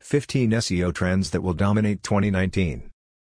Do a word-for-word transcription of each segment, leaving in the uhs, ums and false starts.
fifteen S E O trends that will dominate twenty nineteen.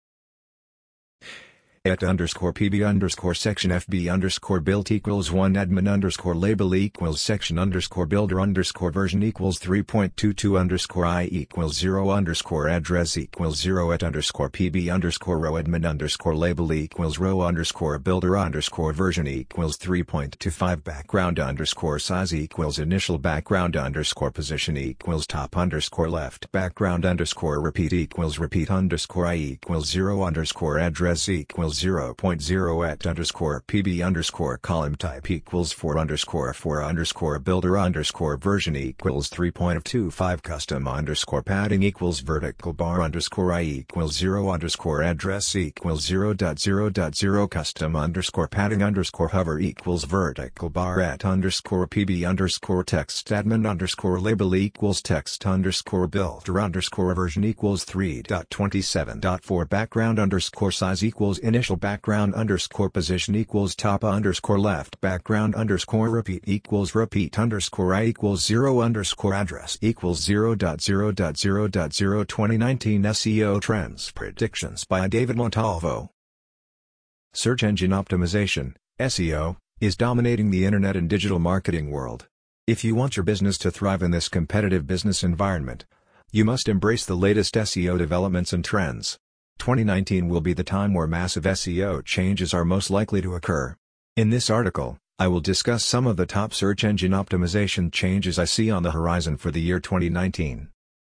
Et underscore pb underscore section fb underscore built equals one admin underscore label equals section underscore builder underscore version equals three point two two underscore I equals zero underscore address equals zero et underscore pb underscore row admin underscore label equals row underscore builder underscore version equals three point two five background underscore size equals initial background underscore position equals top underscore left background underscore repeat equals repeat underscore I equals zero underscore address equals zero point zero et underscore pb underscore column type equals four underscore four underscore builder underscore version equals three point two five custom underscore padding equals vertical bar underscore I equals zero underscore address equals zero dot zero dot zero custom underscore padding underscore hover equals vertical bar at underscore pb underscore text admin underscore label equals text underscore builder underscore version equals three dot twenty-seven dot four background underscore size equals initial background underscore position equals top underscore left background underscore repeat equals repeat underscore I equals zero underscore address equals zero dot zero dot zero dot zero twenty nineteen S E O Trends Predictions by David Montalvo. Search engine optimization, S E O, is dominating the internet and digital marketing world. If you want your business to thrive in this competitive business environment, you must embrace the latest S E O developments and trends. twenty nineteen will be the time where massive S E O changes are most likely to occur. In this article, I will discuss some of the top search engine optimization changes I see on the horizon for the year twenty nineteen.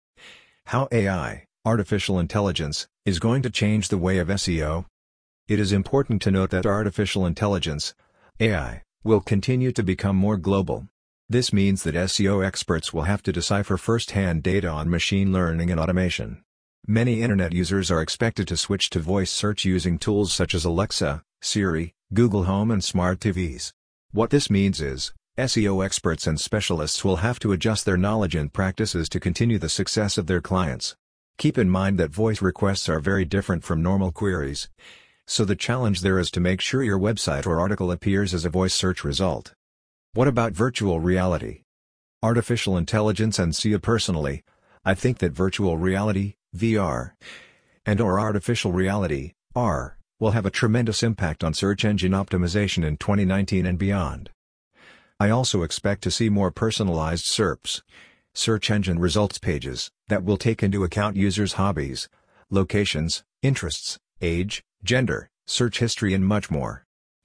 How A I, artificial intelligence, is going to change the way of S E O? It is important to note that artificial intelligence, A I, will continue to become more global. This means that S E O experts will have to decipher first-hand data on machine learning and automation. Many internet users are expected to switch to voice search using tools such as Alexa, Siri, Google Home and smart T Vs. What this means is, S E O experts and specialists will have to adjust their knowledge and practices to continue the success of their clients. Keep in mind that voice requests are very different from normal queries, so the challenge there is to make sure your website or article appears as a voice search result. What about virtual reality? Artificial intelligence and S E O personally, I think that virtual reality, V R, and or artificial reality, R, will have a tremendous impact on search engine optimization in twenty nineteen and beyond. I also expect to see more personalized S E R Ps, search engine results pages, that will take into account users' hobbies, locations, interests, age, gender, search history and much more.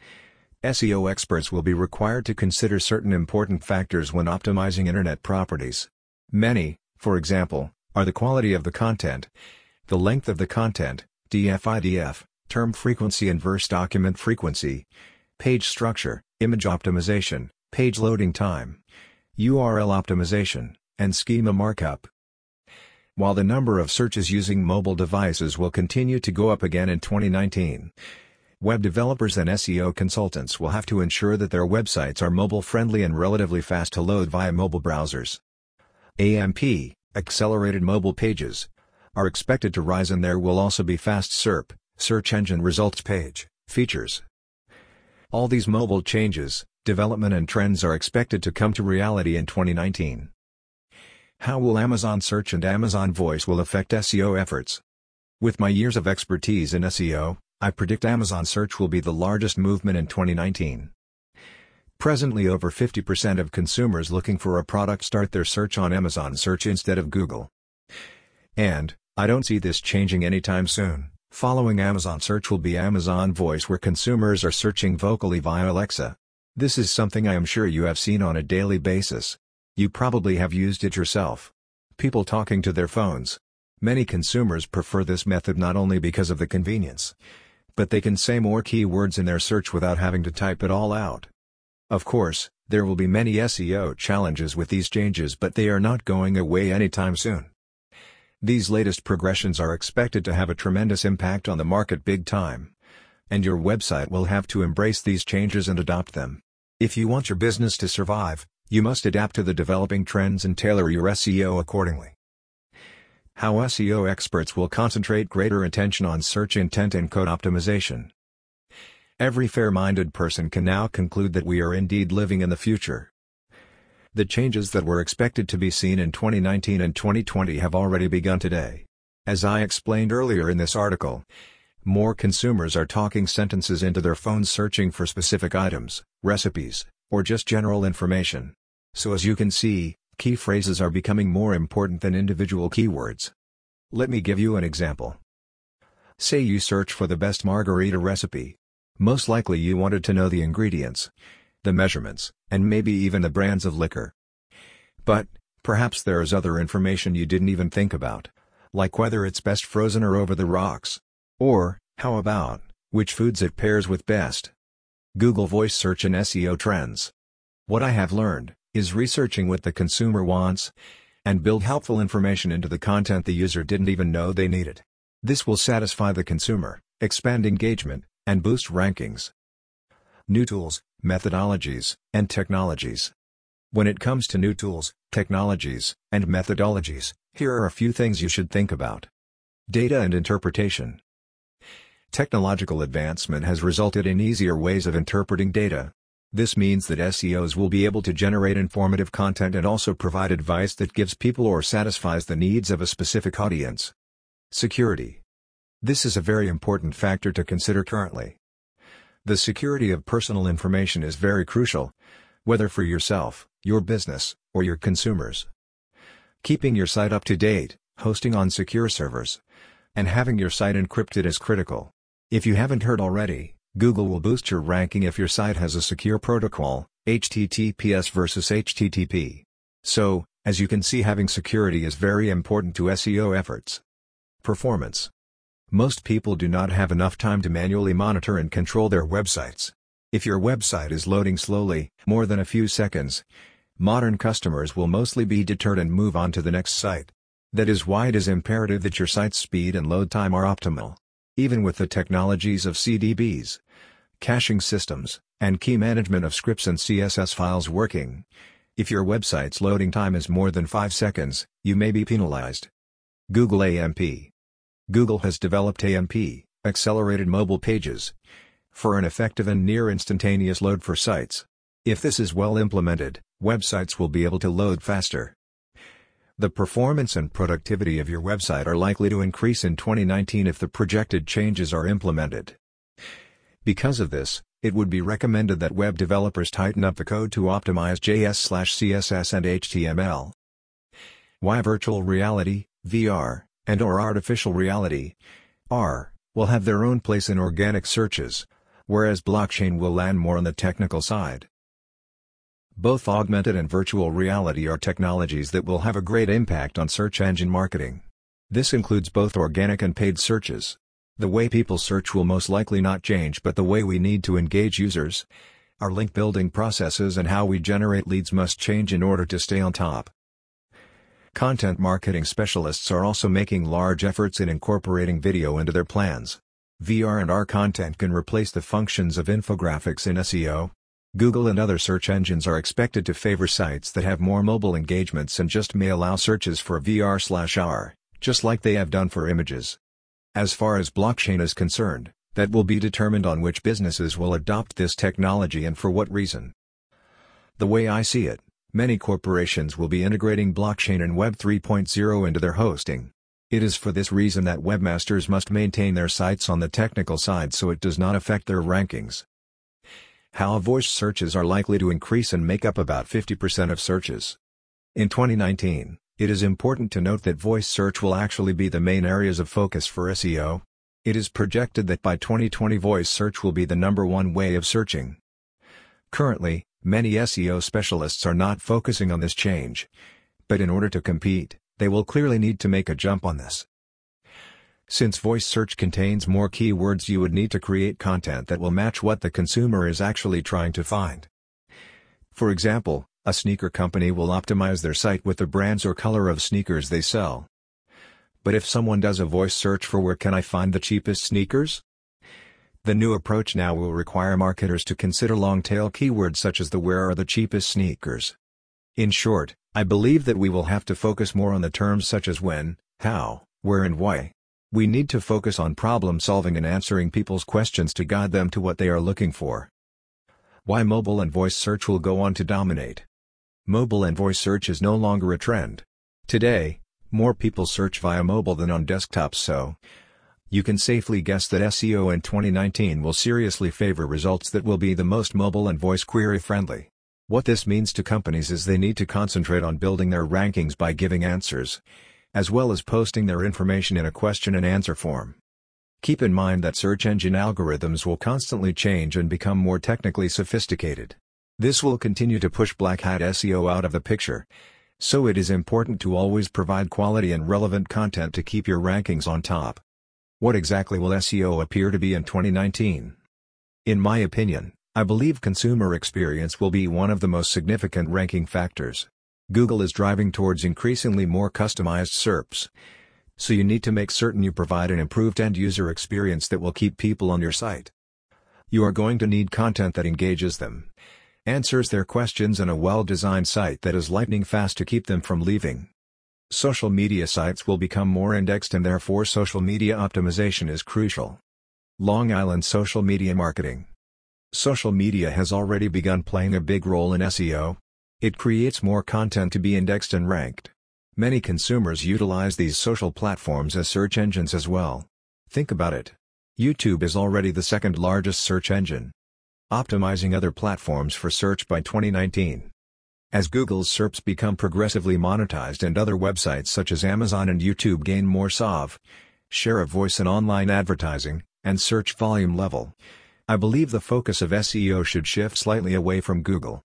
S E O experts will be required to consider certain important factors when optimizing internet properties. Many, for example, are the quality of the content, the length of the content, D F I D F, term frequency and verse document frequency, page structure, image optimization, page loading time, U R L optimization, and schema markup. While the number of searches using mobile devices will continue to go up again in twenty nineteen, web developers and S E O consultants will have to ensure that their websites are mobile-friendly and relatively fast to load via mobile browsers. A M P, accelerated mobile pages, are expected to rise, and there will also be fast S E R P, search engine results page, features. All these mobile changes, development and trends are expected to come to reality in twenty nineteen. How will Amazon Search and Amazon Voice will affect S E O efforts? With my years of expertise in S E O, I predict Amazon Search will be the largest movement in twenty nineteen. Presently, over fifty percent of consumers looking for a product start their search on Amazon Search instead of Google. And, I don't see this changing anytime soon. Following Amazon Search will be Amazon Voice, where consumers are searching vocally via Alexa. This is something I am sure you have seen on a daily basis. You probably have used it yourself. People talking to their phones. Many consumers prefer this method not only because of the convenience, but they can say more keywords in their search without having to type it all out. Of course, there will be many S E O challenges with these changes, but they are not going away anytime soon. These latest progressions are expected to have a tremendous impact on the market big time. And your website will have to embrace these changes and adopt them. If you want your business to survive, you must adapt to the developing trends and tailor your S E O accordingly. How S E O experts will concentrate greater attention on search intent and code optimization. Every fair-minded person can now conclude that we are indeed living in the future. The changes that were expected to be seen in twenty nineteen and twenty twenty have already begun today. As I explained earlier in this article, more consumers are talking sentences into their phones searching for specific items, recipes, or just general information. So as you can see, key phrases are becoming more important than individual keywords. Let me give you an example. Say you search for the best margarita recipe. Most likely you wanted to know the ingredients, the measurements, and maybe even the brands of liquor. But, perhaps there is other information you didn't even think about, like whether it's best frozen or over the rocks. Or, how about, which foods it pairs with best. Google Voice Search and S E O Trends. What I have learned, is researching what the consumer wants, and build helpful information into the content the user didn't even know they needed. This will satisfy the consumer, expand engagement, and boost rankings. New tools, methodologies, and technologies. When it comes to new tools, technologies, and methodologies, here are a few things you should think about. Data and interpretation. Technological advancement has resulted in easier ways of interpreting data. This means that S E Os will be able to generate informative content and also provide advice that gives people or satisfies the needs of a specific audience. Security. This is a very important factor to consider currently. The security of personal information is very crucial, whether for yourself, your business, or your consumers. Keeping your site up to date, hosting on secure servers, and having your site encrypted is critical. If you haven't heard already, Google will boost your ranking if your site has a secure protocol, H T T P S versus H T T P. So, as you can see, having security is very important to S E O efforts. Performance. Most people do not have enough time to manually monitor and control their websites. If your website is loading slowly, more than a few seconds, modern customers will mostly be deterred and move on to the next site. That is why it is imperative that your site's speed and load time are optimal. Even with the technologies of C D Bs, caching systems, and key management of scripts and C S S files working, if your website's loading time is more than five seconds, you may be penalized. Google A M P. Google has developed A M P, Accelerated Mobile Pages, for an effective and near instantaneous load for sites. If this is well implemented, websites will be able to load faster. The performance and productivity of your website are likely to increase in twenty nineteen if the projected changes are implemented. Because of this, it would be recommended that web developers tighten up the code to optimize J S slash C S S and H T M L. Why virtual reality, V R, and or artificial reality, A R, will have their own place in organic searches, whereas blockchain will land more on the technical side. Both augmented and virtual reality are technologies that will have a great impact on search engine marketing. This includes both organic and paid searches. The way people search will most likely not change, but the way we need to engage users, our link building processes, and how we generate leads must change in order to stay on top. Content marketing specialists are also making large efforts in incorporating video into their plans. V R and A R content can replace the functions of infographics in S E O. Google and other search engines are expected to favor sites that have more mobile engagements and just may allow searches for V R slash A R, just like they have done for images. As far as blockchain is concerned, that will be determined on which businesses will adopt this technology and for what reason. The way I see it, many corporations will be integrating blockchain and Web three point oh into their hosting. It is for this reason that webmasters must maintain their sites on the technical side so it does not affect their rankings. How voice searches are likely to increase and make up about fifty percent of searches. In twenty nineteen, it is important to note that voice search will actually be the main areas of focus for S E O. It is projected that by twenty twenty voice search will be the number one way of searching. Currently, many S E O specialists are not focusing on this change, but in order to compete, they will clearly need to make a jump on this. Since voice search contains more keywords, you would need to create content that will match what the consumer is actually trying to find. For example, a sneaker company will optimize their site with the brands or color of sneakers they sell. But if someone does a voice search for "where can I find the cheapest sneakers?" the new approach now will require marketers to consider long-tail keywords such as the "where are the cheapest sneakers?" In short, I believe that we will have to focus more on the terms such as when, how, where and why. We need to focus on problem solving and answering people's questions to guide them to what they are looking for. Why mobile and voice search will go on to dominate. Mobile and voice search is no longer a trend. Today, more people search via mobile than on desktops, so you can safely guess that S E O in twenty nineteen will seriously favor results that will be the most mobile and voice query friendly. What this means to companies is they need to concentrate on building their rankings by giving answers, as well as posting their information in a question and answer form. Keep in mind that search engine algorithms will constantly change and become more technically sophisticated. This will continue to push black hat S E O out of the picture, so it is important to always provide quality and relevant content to keep your rankings on top. What exactly will S E O appear to be in twenty nineteen? In my opinion, I believe consumer experience will be one of the most significant ranking factors. Google is driving towards increasingly more customized S E R Ps, so you need to make certain you provide an improved end-user experience that will keep people on your site. You are going to need content that engages them, answers their questions, and a well-designed site that is lightning fast to keep them from leaving. Social media sites will become more indexed, and therefore social media optimization is crucial. Long Island social media marketing. Social media has already begun playing a big role in S E O. It creates more content to be indexed and ranked. Many consumers utilize these social platforms as search engines as well. Think about it. YouTube is already the second largest search engine. Optimizing other platforms for search by twenty nineteen. As Google's S E R Ps become progressively monetized and other websites such as Amazon and YouTube gain more S O V, share of voice in online advertising, and search volume level, I believe the focus of S E O should shift slightly away from Google.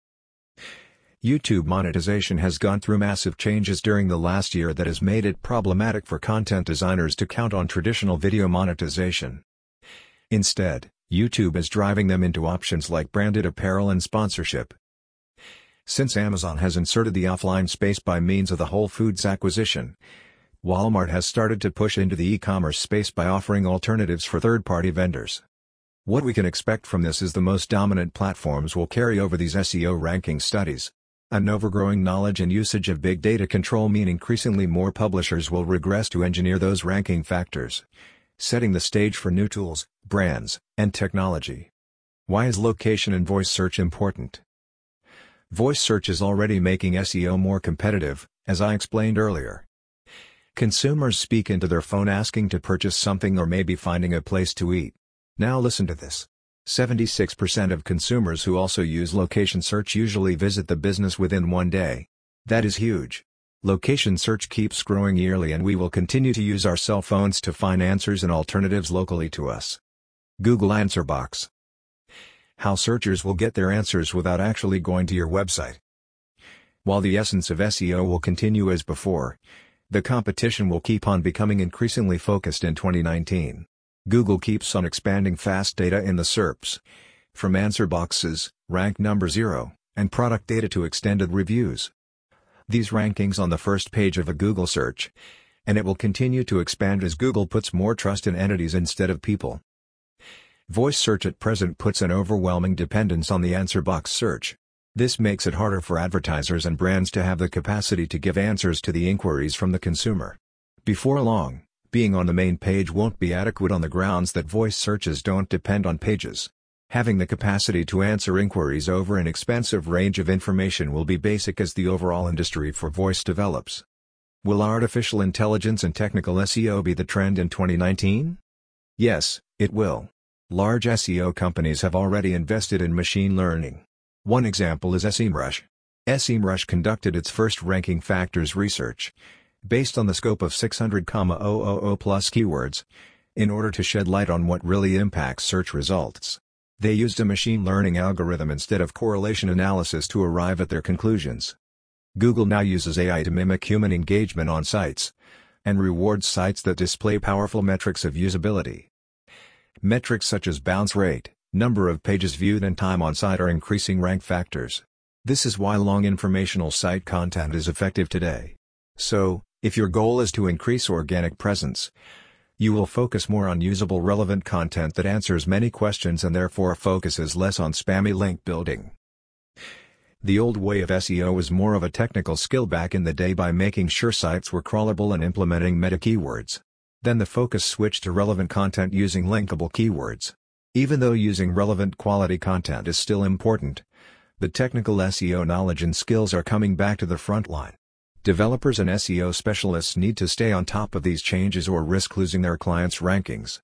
YouTube monetization has gone through massive changes during the last year that has made it problematic for content designers to count on traditional video monetization. Instead, YouTube is driving them into options like branded apparel and sponsorship. Since Amazon has inserted the offline space by means of the Whole Foods acquisition, Walmart has started to push into the e-commerce space by offering alternatives for third-party vendors. What we can expect from this is the most dominant platforms will carry over these S E O ranking studies. An overgrowing knowledge and usage of big data control mean increasingly more publishers will regress to engineer those ranking factors, setting the stage for new tools, brands, and technology. Why is location and voice search important? Voice search is already making S E O more competitive, as I explained earlier. Consumers speak into their phone asking to purchase something or maybe finding a place to eat. Now listen to this. seventy-six percent of consumers who also use location search usually visit the business within one day. That is huge. Location search keeps growing yearly, and we will continue to use our cell phones to find answers and alternatives locally to us. Google Answer Box. How searchers will get their answers without actually going to your website. While the essence of S E O will continue as before, the competition will keep on becoming increasingly focused in twenty nineteen. Google keeps on expanding fast data in the S E R Ps, from answer boxes, rank number zero, and product data to extended reviews. These rankings on the first page of a Google search, and it will continue to expand as Google puts more trust in entities instead of people. Voice search at present puts an overwhelming dependence on the answer box search. This makes it harder for advertisers and brands to have the capacity to give answers to the inquiries from the consumer. Before long, being on the main page won't be adequate on the grounds that voice searches don't depend on pages. Having the capacity to answer inquiries over an expansive range of information will be basic as the overall industry for voice develops. Will artificial intelligence and technical S E O be the trend in twenty nineteen? Yes, it will. Large S E O companies have already invested in machine learning. One example is SEMrush. SEMrush conducted its first ranking factors research, based on the scope of six hundred thousand plus keywords, in order to shed light on what really impacts search results. They used a machine learning algorithm instead of correlation analysis to arrive at their conclusions. Google now uses A I to mimic human engagement on sites, and rewards sites that display powerful metrics of usability. Metrics such as bounce rate, number of pages viewed, and time on site are increasing rank factors. This is why long informational site content is effective today. So, if your goal is to increase organic presence, you will focus more on usable, relevant content that answers many questions and therefore focuses less on spammy link building. The old way of S E O was more of a technical skill back in the day by making sure sites were crawlable and implementing meta keywords. Then the focus switched to relevant content using linkable keywords. Even though using relevant quality content is still important, The technical S E O knowledge and skills are coming back to the front line. Developers and S E O specialists need to stay on top of these changes or risk losing their clients' rankings.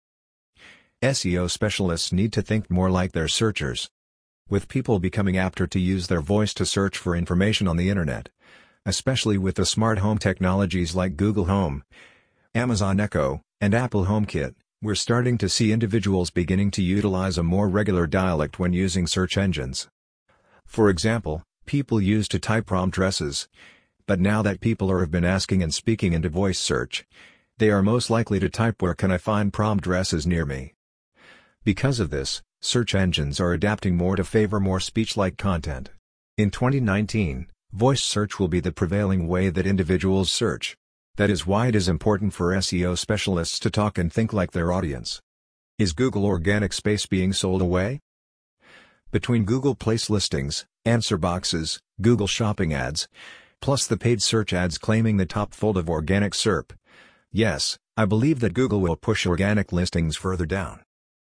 S E O specialists need to think more like their searchers. With people becoming apter to use their voice to search for information on the internet, especially with the smart home technologies like Google Home, Amazon Echo, and Apple HomeKit, we're starting to see individuals beginning to utilize a more regular dialect when using search engines. For example, people used to type prompt addresses, but now that people are have been asking and speaking into voice search, they are most likely to type "where can I find prom dresses near me?" Because of this, search engines are adapting more to favor more speech-like content. In twenty nineteen, voice search will be the prevailing way that individuals search. That is why it is important for S E O specialists to talk and think like their audience. Is Google organic space being sold away? Between Google Place listings, answer boxes, Google Shopping ads, plus the paid search ads claiming the top fold of organic S E R P, yes, I believe that Google will push organic listings further down.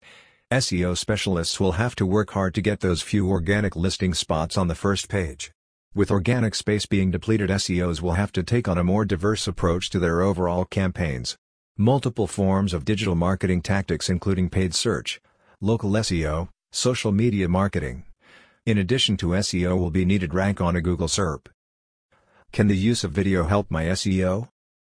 S E O specialists will have to work hard to get those few organic listing spots on the first page. With organic space being depleted, S E Os will have to take on a more diverse approach to their overall campaigns. Multiple forms of digital marketing tactics including paid search, local S E O, social media marketing. In addition to S E O will be needed rank on a Google S E R P. Can the use of video help my S E O?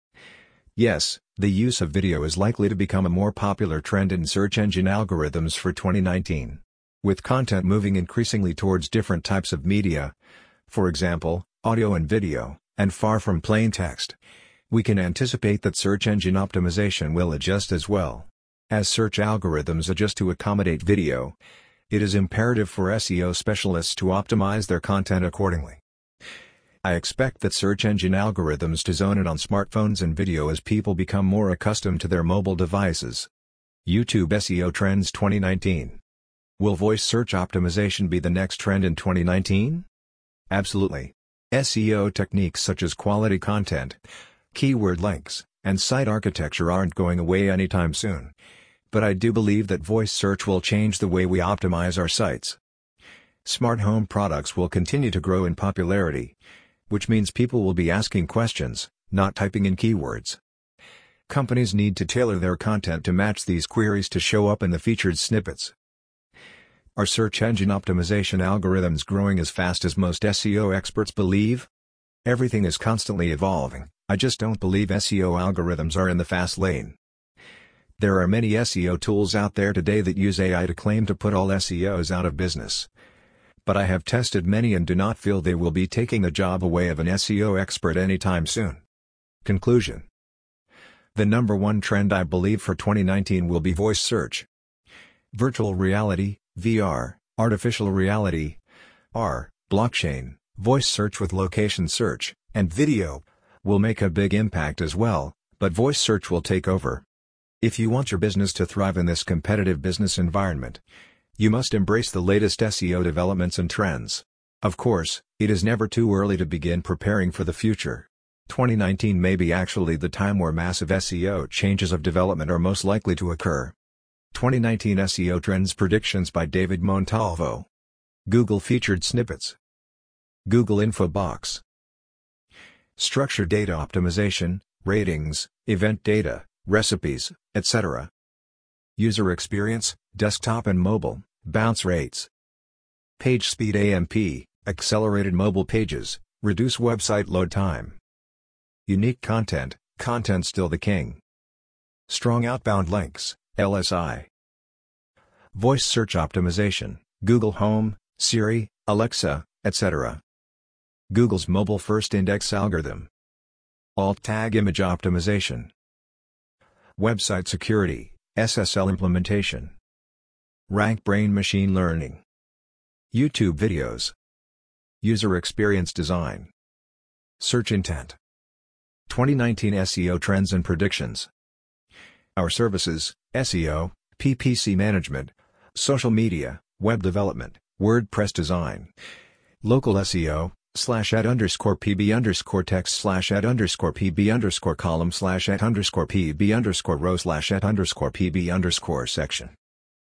Yes, the use of video is likely to become a more popular trend in search engine algorithms for twenty nineteen. With content moving increasingly towards different types of media, for example, audio and video, and far from plain text, we can anticipate that search engine optimization will adjust as well. As search algorithms adjust to accommodate video, it is imperative for S E O specialists to optimize their content accordingly. I expect that search engine algorithms to zone in on smartphones and video as people become more accustomed to their mobile devices. YouTube S E O Trends twenty nineteen. Will voice search optimization be the next trend in twenty nineteen? Absolutely. S E O techniques such as quality content, keyword links, and site architecture aren't going away anytime soon. But I do believe that voice search will change the way we optimize our sites. Smart home products will continue to grow in popularity, which means people will be asking questions, not typing in keywords. Companies need to tailor their content to match these queries to show up in the featured snippets. Are search engine optimization algorithms growing as fast as most S E O experts believe? Everything is constantly evolving. I just don't believe S E O algorithms are in the fast lane. There are many S E O tools out there today that use A I to claim to put all S E Os out of business. But I have tested many and do not feel they will be taking the job away of an S E O expert anytime soon. Conclusion. The number one trend I believe for twenty nineteen will be voice search. Virtual reality, V R, artificial reality, R, blockchain, voice search with location search, and video will make a big impact as well, but voice search will take over. If you want your business to thrive in this competitive business environment, you must embrace the latest S E O developments and trends. Of course, it is never too early to begin preparing for the future. twenty nineteen may be actually the time where massive S E O changes of development are most likely to occur. twenty nineteen S E O Trends Predictions by David Montalvo. Google Featured Snippets. Google Info Box. Structured data optimization, ratings, event data, recipes, et cetera. User experience, desktop and mobile, bounce rates. Page speed A M P, accelerated mobile pages, reduce website load time. Unique content, content still the king. Strong outbound links, L S I. Voice search optimization, Google Home, Siri, Alexa, et cetera. Google's mobile first index algorithm. Alt tag image optimization. Website security, S S L implementation. RankBrain machine learning. YouTube videos. User experience design. Search intent. twenty nineteen S E O trends and predictions. Our services, S E O, P P C management, social media, web development, WordPress design. Local S E O, slash at underscore pb underscore text slash at underscore pb underscore column slash at underscore pb underscore row slash at underscore pb underscore section.